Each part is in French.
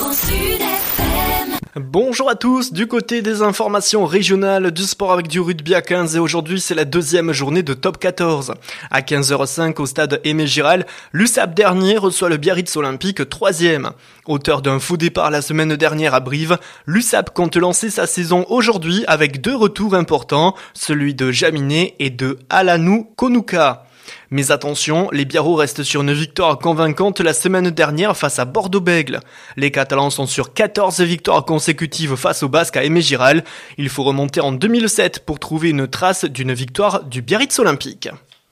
Bonjour à tous, du côté des informations régionales du sport avec du rugby à 15 et aujourd'hui c'est la deuxième journée de top 14. À 15h05 au stade Aimé Giral, l'USAP dernier reçoit le Biarritz Olympique 3e. Auteur d'un faux départ la semaine dernière à Brive, l'USAP compte lancer sa saison aujourd'hui avec deux retours importants, celui de Jaminet et de Alanou Konouka. Mais attention, les Biarros restent sur une victoire convaincante la semaine dernière face à Bordeaux-Bègles. Les Catalans sont sur 14 victoires consécutives face aux Basques à Aimé Giral. Il faut remonter en 2007 pour trouver une trace d'une victoire du Biarritz Olympique.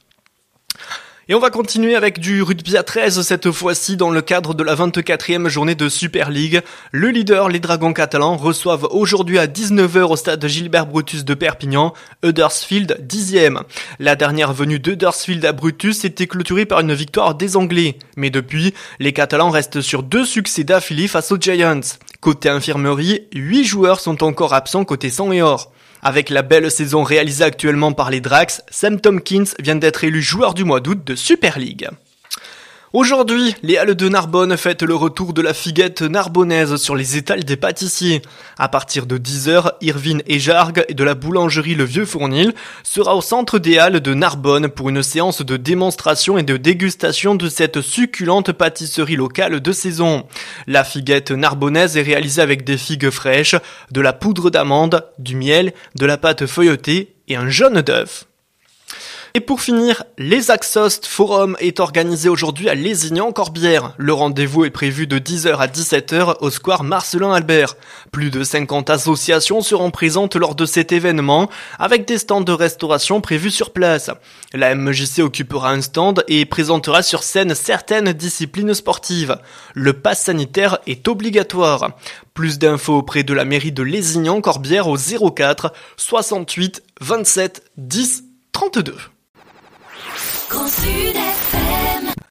Et on va continuer avec du rugby à 13 cette fois-ci dans le cadre de la 24e journée de Super League. Le leader, les Dragons catalans, reçoivent aujourd'hui à 19h au stade Gilbert Brutus de Perpignan, Huddersfield 10e. La dernière venue d'Huddersfield à Brutus était clôturée par une victoire des Anglais. Mais depuis, les Catalans restent sur 2 succès d'affilée face aux Giants. Côté infirmerie, 8 joueurs sont encore absents côté sang et or. Avec la belle saison réalisée actuellement par les Drax, Sam Tomkins vient d'être élu joueur du mois d'août de Super League. Aujourd'hui, les Halles de Narbonne fêtent le retour de la figuette narbonnaise sur les étals des pâtissiers. À partir de 10h, Irvine et Jargues et de la boulangerie Le Vieux Fournil sera au centre des Halles de Narbonne pour une séance de démonstration et de dégustation de cette succulente pâtisserie locale de saison. La figuette narbonnaise est réalisée avec des figues fraîches, de la poudre d'amande, du miel, de la pâte feuilletée et un jaune d'œuf. Et pour finir, les Axost Forum est organisé aujourd'hui à Lézignan-Corbière. Le rendez-vous est prévu de 10h à 17h au square Marcelin Albert. Plus de 50 associations seront présentes lors de cet événement, avec des stands de restauration prévus sur place. La MJC occupera un stand et présentera sur scène certaines disciplines sportives. Le pass sanitaire est obligatoire. Plus d'infos auprès de la mairie de Lézignan-Corbière au 04 68 27 10 32.